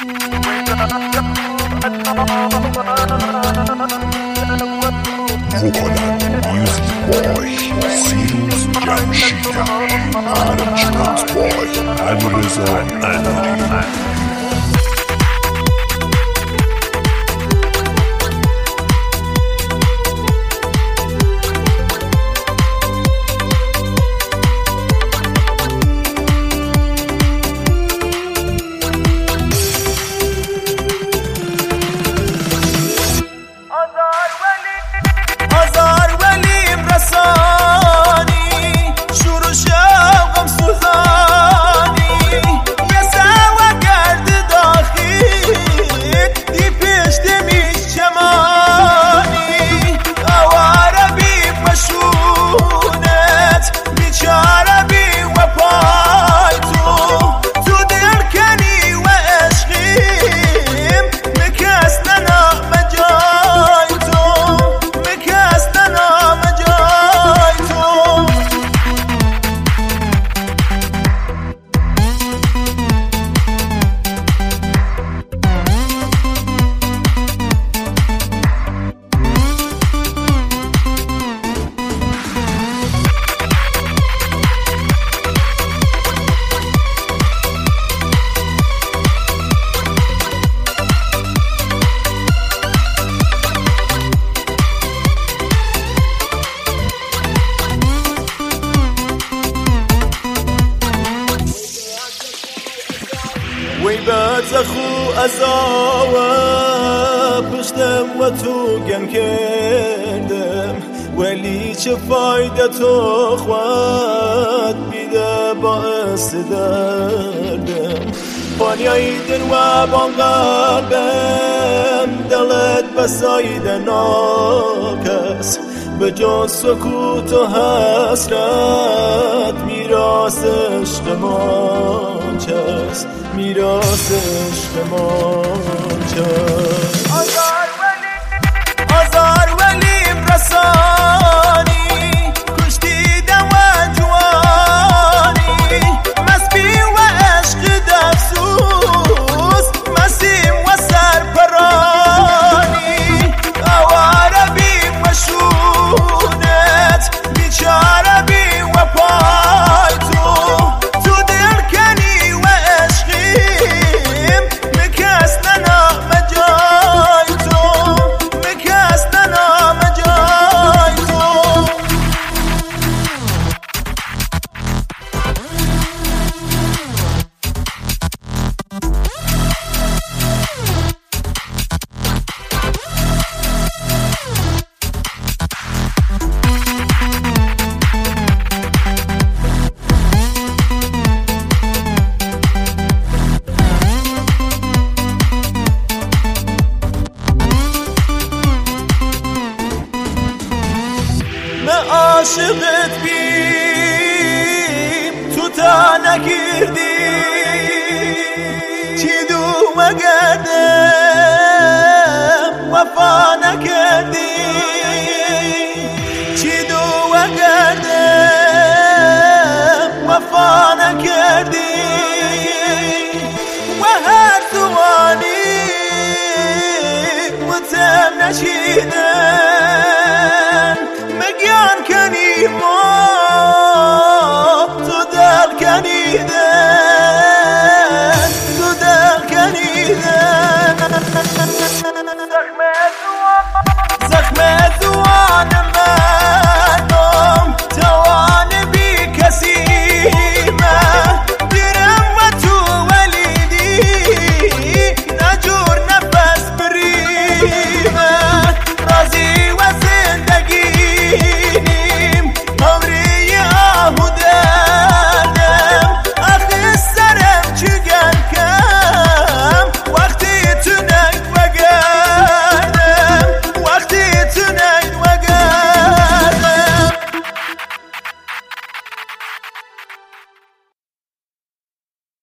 وی بزخو ازاوه پشتم و تو گم کردم ولی چه فایده تو خواد بیده باعث دردم بانیایدن و بان قلبم دلت بسایده ناکس به جان سکوت و حسرت میراث عشق من چست میراث عشق من چست آزار ولیم رسانی کشتی دم و جوانی مسبی و عشق دفسوس مسیم و سرپرانی آواره بیم و شونت بیچاره بیم و پای تو دل کنی و عشقیم مکست نام جای تو مکست نام جای تو عاشقت بیم تو تا نگیردی چی دو گردم وفا نکردی چی دو گردم وفا نکردی و هر دوانی و تم نشیدم